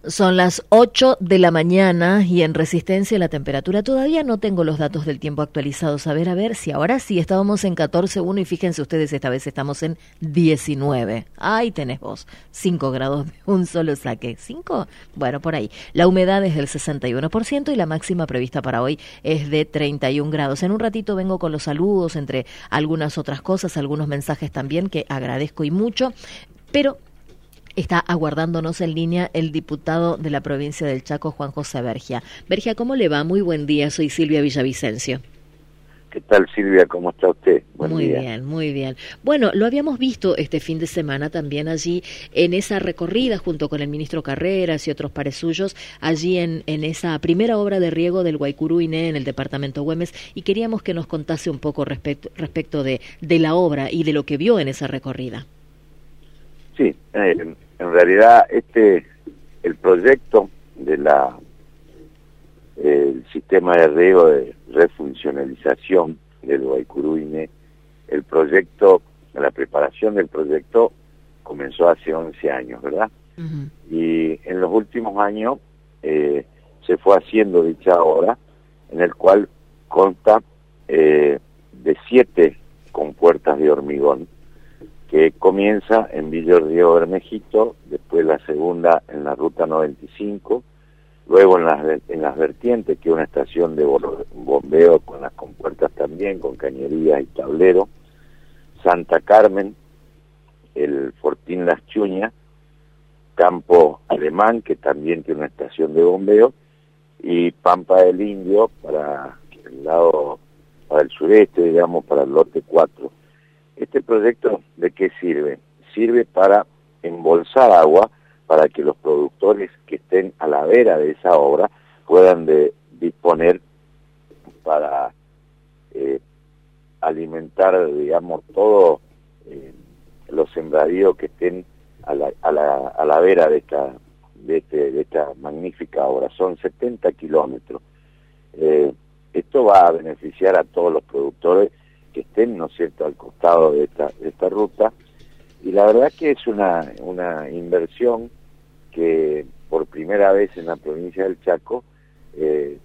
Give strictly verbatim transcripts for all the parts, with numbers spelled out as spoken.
Son las ocho de la mañana y en Resistencia la temperatura todavía no tengo los datos del tiempo actualizados. A ver, a ver, si ahora sí estábamos en catorce punto uno y fíjense ustedes, esta vez estamos en diecinueve. Ahí tenés vos, cinco grados de un solo saque. ¿cinco? Bueno, por ahí. La humedad es del sesenta y uno por ciento y la máxima prevista para hoy es de treinta y un grados. En un ratito vengo con los saludos, entre algunas otras cosas, algunos mensajes también que agradezco y mucho, pero está aguardándonos en línea el diputado de la provincia del Chaco, Juan José Bergia. Bergia, ¿cómo le va? Muy buen día, soy Silvia Villavicencio. ¿Qué tal, Silvia? ¿Cómo está usted? Buen muy día. bien, muy bien. Bueno, lo habíamos visto este fin de semana también allí en esa recorrida junto con el ministro Carreras y otros pares suyos, allí en, en esa primera obra de riego del Guaycurú Iné en el departamento Güemes, y queríamos que nos contase un poco respecto, respecto de, de la obra y de lo que vio en esa recorrida. Sí, eh, en realidad este, el proyecto de la eh, el sistema de riego de refuncionalización del Guaycurú Iné, el proyecto, la preparación del proyecto comenzó hace once años, ¿verdad? Uh-huh. Y en los últimos años eh, se fue haciendo dicha obra, en el cual consta eh, de siete compuertas de hormigón, que comienza en Villa Río Bermejito, después la segunda en la ruta noventa y cinco, luego en las, en las vertientes, que es una estación de bombeo con las compuertas también, con cañerías y tablero, Santa Carmen, el Fortín Las Chuñas, Campo Alemán, que también tiene una estación de bombeo, y Pampa del Indio, para el lado, para el sureste, digamos, para el lote cuatro. Este proyecto, ¿de qué sirve? Sirve para embolsar agua para que los productores que estén a la vera de esa obra puedan de, disponer para eh, alimentar, digamos, todos eh, los sembradíos que estén a la, a la, a la vera de esta, de, este, de esta magnífica obra. Son setenta kilómetros. Eh, esto va a beneficiar a todos los productores que estén, ¿no es cierto?, al costado de esta, de esta ruta, y la verdad que es una, una inversión que por primera vez en la provincia del Chaco eh,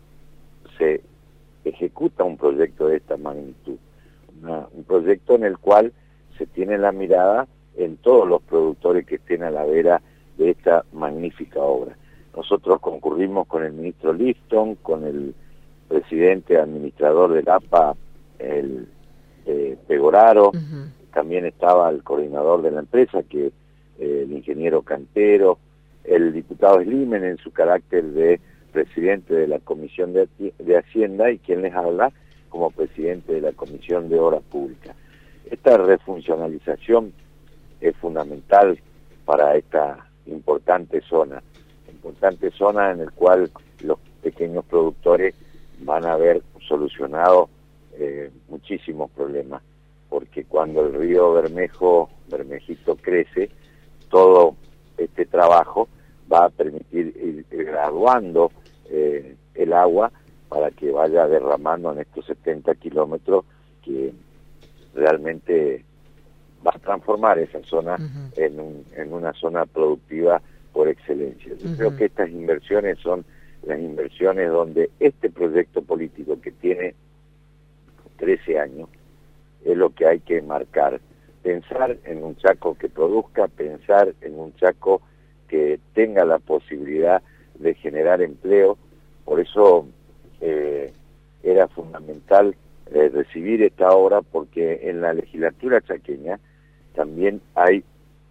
se ejecuta un proyecto de esta magnitud, una, un proyecto en el cual se tiene la mirada en todos los productores que estén a la vera de esta magnífica obra. Nosotros concurrimos con el ministro Lifton, con el presidente administrador del A P A, el eh, Pegoraro, uh-huh. También estaba el coordinador de la empresa, que eh, el ingeniero Cantero, el diputado Slimen en su carácter de presidente de la Comisión de, de Hacienda, y quien les habla como presidente de la Comisión de Obras Públicas. Esta refuncionalización es fundamental para esta importante zona, importante zona en la cual los pequeños productores van a ver solucionado Eh, muchísimos problemas, porque cuando el río Bermejo, Bermejito crece, todo este trabajo va a permitir ir, ir graduando eh, el agua para que vaya derramando en estos setenta kilómetros, que realmente va a transformar esa zona uh-huh. en, un, en una zona productiva por excelencia. Yo uh-huh. creo que estas inversiones son las inversiones donde este proyecto político, que tiene trece años, es lo que hay que marcar. Pensar en un Chaco que produzca, pensar en un Chaco que tenga la posibilidad de generar empleo. Por eso eh, era fundamental eh, recibir esta obra, porque en la legislatura chaqueña también hay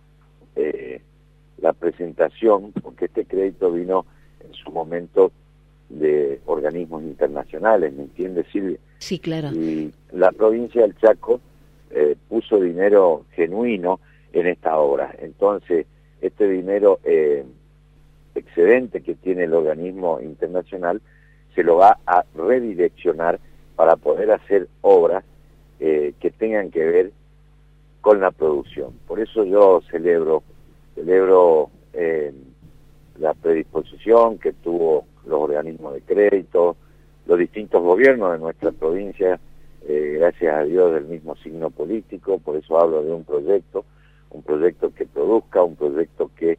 eh, la presentación, porque este crédito vino en su momento de organismos internacionales, ¿me entiende, Silvia? Sí, claro. Y la provincia del Chaco eh, puso dinero genuino en esta obra. Entonces, este dinero eh, excedente que tiene el organismo internacional se lo va a redireccionar para poder hacer obras eh, que tengan que ver con la producción. Por eso yo celebro, celebro eh, la predisposición que tuvo los organismos de crédito, los distintos gobiernos de nuestra provincia, eh, gracias a Dios del mismo signo político. Por eso hablo de un proyecto, un proyecto que produzca, un proyecto que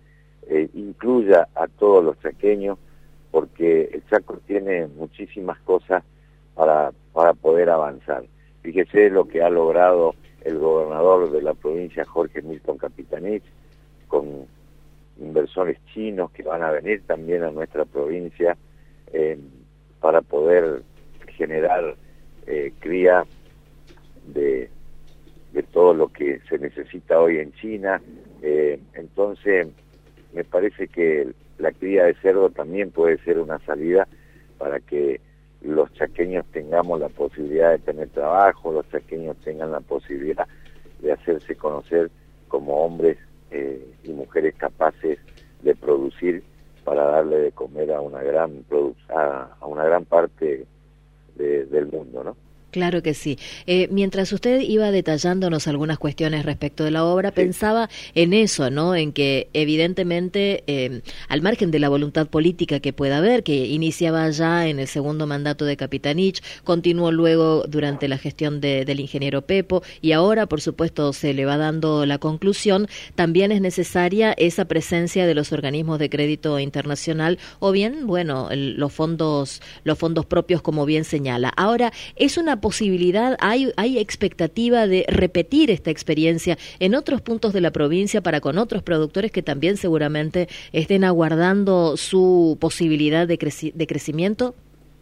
eh, incluya a todos los chaqueños, porque el Chaco tiene muchísimas cosas para, para poder avanzar. Fíjese lo que ha logrado el gobernador de la provincia, Jorge Milton Capitanich, con inversores chinos que van a venir también a nuestra provincia eh, para poder generar eh, cría de, de todo lo que se necesita hoy en China. Eh, entonces, me parece que la cría de cerdo también puede ser una salida para que los chaqueños tengamos la posibilidad de tener trabajo, los chaqueños tengan la posibilidad de hacerse conocer como hombres eh, y mujeres capaces de producir para darle de comer a una gran produ a, a una gran parte de, del mundo, ¿no? Claro que sí. Eh, mientras usted iba detallándonos algunas cuestiones respecto de la obra, sí, pensaba en eso, ¿no? En que evidentemente, eh, al margen de la voluntad política que pueda haber, que iniciaba ya en el segundo mandato de Capitanich, continuó luego durante la gestión de, del ingeniero Pepo, y ahora, por supuesto, se le va dando la conclusión, también es necesaria esa presencia de los organismos de crédito internacional, o bien, bueno, el, los fondos, los fondos propios, como bien señala. Ahora, es una posibilidad, hay, hay expectativa de repetir esta experiencia en otros puntos de la provincia para con otros productores que también seguramente estén aguardando su posibilidad de, creci de crecimiento?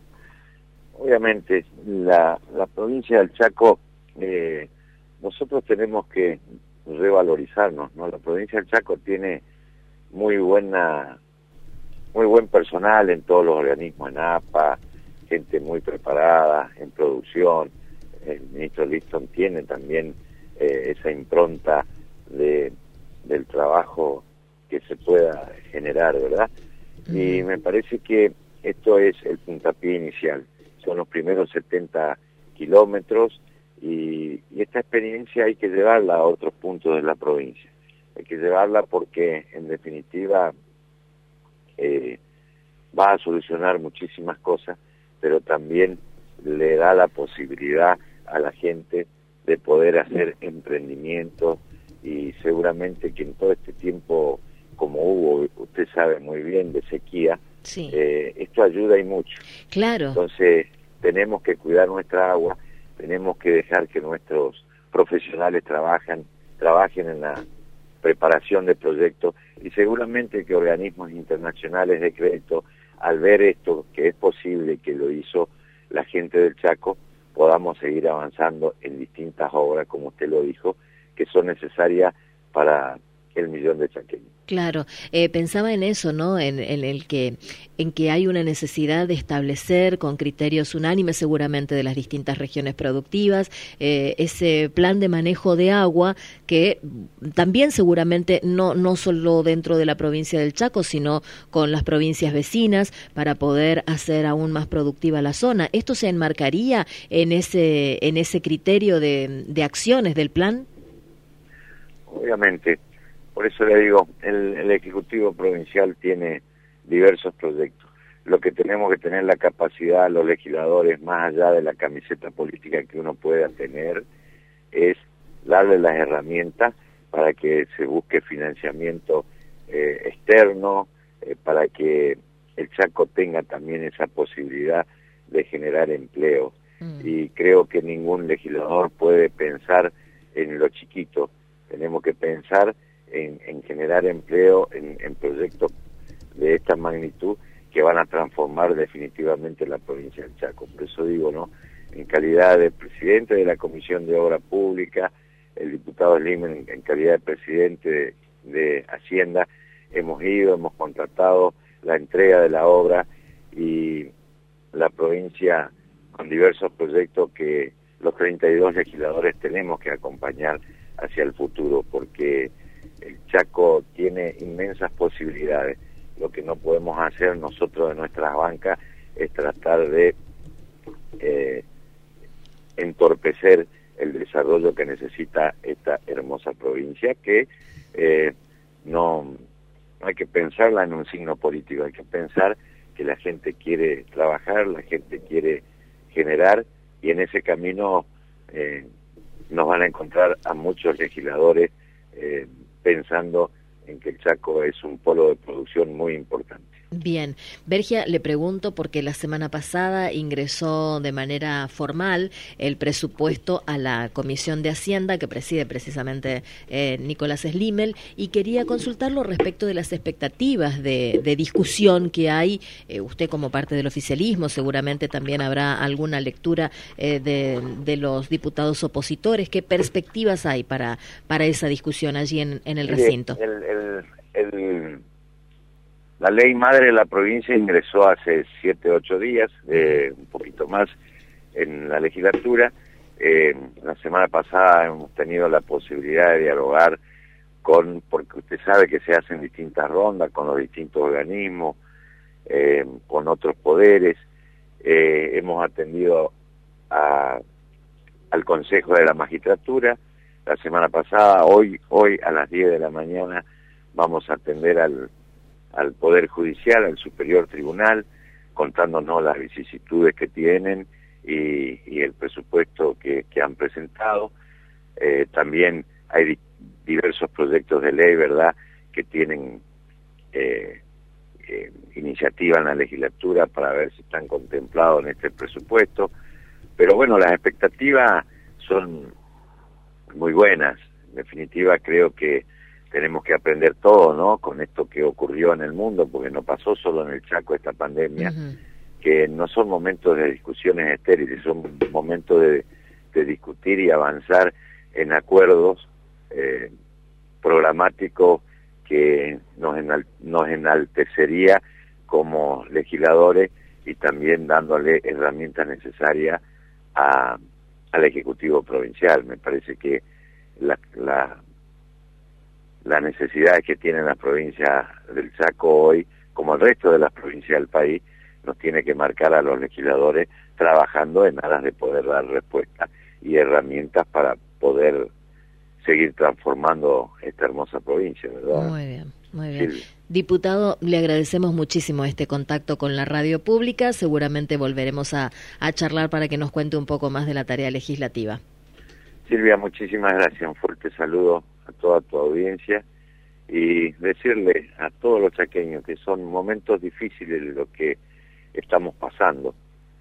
Obviamente, la, la provincia del Chaco, eh, nosotros tenemos que revalorizarnos, ¿no? La provincia del Chaco tiene muy buena, muy buen personal en todos los organismos, en A P A, gente muy preparada en producción. El ministro Liston tiene también eh, esa impronta de del trabajo que se pueda generar, ¿verdad? Uh-huh. Y me parece que esto es el puntapié inicial, son los primeros setenta kilómetros y, y esta experiencia hay que llevarla a otros puntos de la provincia, hay que llevarla porque en definitiva eh, va a solucionar muchísimas cosas, pero también le da la posibilidad a la gente de poder hacer emprendimientos y seguramente que en todo este tiempo, como hubo, usted sabe muy bien, de sequía, sí, eh, esto ayuda y mucho. Claro. Entonces tenemos que cuidar nuestra agua, tenemos que dejar que nuestros profesionales trabajen, trabajen en la preparación de proyectos y seguramente que organismos internacionales de crédito, al ver esto, que es posible que lo hizo la gente del Chaco, podamos seguir avanzando en distintas obras, como usted lo dijo, que son necesarias para el millón de chaqueños. Claro, eh, pensaba en eso, ¿no? En, en el que en que hay una necesidad de establecer con criterios unánimes, seguramente de las distintas regiones productivas, eh, ese plan de manejo de agua que también seguramente no no solo dentro de la provincia del Chaco, sino con las provincias vecinas para poder hacer aún más productiva la zona. ¿Esto se enmarcaría en ese en ese criterio de, de acciones del plan? Obviamente. Por eso le digo, el, el Ejecutivo Provincial tiene diversos proyectos. Lo que tenemos que tener la capacidad, los legisladores, más allá de la camiseta política que uno pueda tener, es darle las herramientas para que se busque financiamiento eh, externo, eh, para que el Chaco tenga también esa posibilidad de generar empleo. Mm. Y creo que ningún legislador puede pensar en lo chiquito. Tenemos que pensar En, en generar empleo en, en proyectos de esta magnitud que van a transformar definitivamente la provincia del Chaco. Por eso digo, ¿no? En calidad de presidente de la Comisión de Obra Pública, el diputado Slimen en, en calidad de presidente de, de Hacienda, hemos ido, hemos contratado la entrega de la obra y la provincia con diversos proyectos que los treinta y dos legisladores tenemos que acompañar hacia el futuro, porque el Chaco tiene inmensas posibilidades. Lo que no podemos hacer nosotros de nuestras bancas es tratar de eh, entorpecer el desarrollo que necesita esta hermosa provincia, que eh, no, no hay que pensarla en un signo político, hay que pensar que la gente quiere trabajar, la gente quiere generar, y en ese camino eh, nos van a encontrar a muchos legisladores eh, pensando en que el Chaco es un polo de producción muy importante. Bien, Vergia, le pregunto porque la semana pasada ingresó de manera formal el presupuesto a la Comisión de Hacienda que preside precisamente eh, Nicolás Slimel, y quería consultarlo respecto de las expectativas de, de discusión que hay. Eh, usted como parte del oficialismo seguramente también habrá alguna lectura eh, de, de los diputados opositores. ¿Qué perspectivas hay para, para esa discusión allí en, en el recinto? El, el, el, La ley madre de la provincia ingresó hace siete, ocho días, eh, un poquito más, en la legislatura. Eh, la semana pasada hemos tenido la posibilidad de dialogar con, porque usted sabe que se hacen distintas rondas con los distintos organismos, eh, con otros poderes. Eh, hemos atendido a, al Consejo de la Magistratura la semana pasada. Hoy, hoy a las diez de la mañana vamos a atender al al Poder Judicial, al Superior Tribunal, contándonos las vicisitudes que tienen y, y el presupuesto que, que han presentado. Eh, también hay di diversos proyectos de ley, ¿verdad?, que tienen eh, eh, iniciativa en la legislatura para ver si están contemplados en este presupuesto. Pero bueno, las expectativas son muy buenas. En definitiva, creo que tenemos que aprender todo, ¿no?, con esto que ocurrió en el mundo, porque no pasó solo en el Chaco esta pandemia, uh-huh. que no son momentos de discusiones estériles, son momentos de, de discutir y avanzar en acuerdos eh, programáticos que nos, enal nos enaltecería como legisladores y también dándole herramientas necesarias a, al Ejecutivo Provincial. Me parece que la... la las necesidades que tienen las provincias del Chaco hoy, como el resto de las provincias del país, nos tiene que marcar a los legisladores trabajando en aras de poder dar respuesta y herramientas para poder seguir transformando esta hermosa provincia, ¿verdad? Muy bien, muy bien. Sí. Diputado, le agradecemos muchísimo este contacto con la radio pública. Seguramente volveremos a, a charlar para que nos cuente un poco más de la tarea legislativa. Silvia, muchísimas gracias. Un fuerte saludo a toda tu audiencia y decirle a todos los chaqueños que son momentos difíciles de lo que estamos pasando,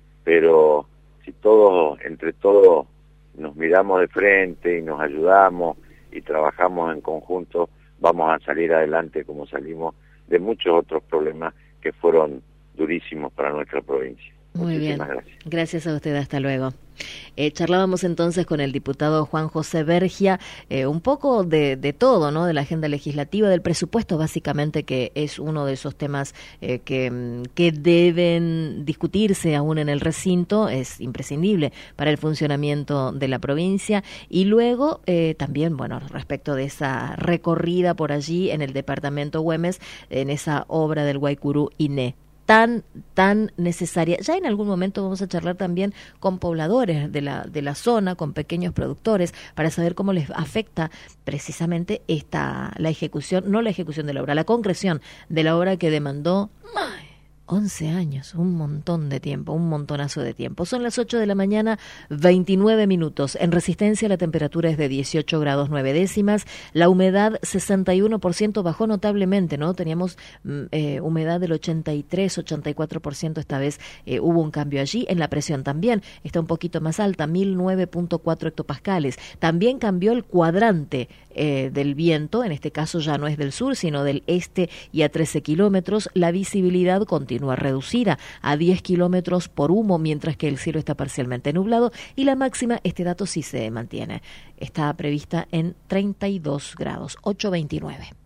pero si todos, entre todos, nos miramos de frente y nos ayudamos y trabajamos en conjunto, vamos a salir adelante como salimos de muchos otros problemas que fueron durísimos para nuestra provincia. Muy Muchísimas bien, gracias. Gracias a usted, hasta luego. Eh, charlábamos entonces con el diputado Juan José Vergia, eh, un poco de, de todo, ¿no?, de la agenda legislativa, del presupuesto básicamente, que es uno de esos temas eh, que, que deben discutirse aún en el recinto, es imprescindible para el funcionamiento de la provincia, y luego eh, también, bueno, respecto de esa recorrida por allí en el departamento Güemes, en esa obra del Guaycurú Iné, tan tan necesaria. Ya en algún momento vamos a charlar también con pobladores de la de la zona, con pequeños productores, para saber cómo les afecta precisamente esta la ejecución, no la ejecución de la obra, la concreción de la obra que demandó ay, once años, un montón de tiempo, un montonazo de tiempo. Son las ocho de la mañana, veintinueve minutos. En Resistencia la temperatura es de dieciocho grados nueve décimas. La humedad sesenta y uno por ciento, bajó notablemente, ¿no? Teníamos eh, humedad del ochenta y tres, ochenta y cuatro por ciento. Esta vez eh, hubo un cambio allí. En la presión también está un poquito más alta, mil nueve punto cuatro hectopascales. También cambió el cuadrante eh, del viento. En este caso ya no es del sur, sino del este, y a trece kilómetros. La visibilidad continúa reducida a diez kilómetros por humo, mientras que el cielo está parcialmente nublado, y la máxima, este dato sí se mantiene, está prevista en treinta y dos grados, ocho veintinueve.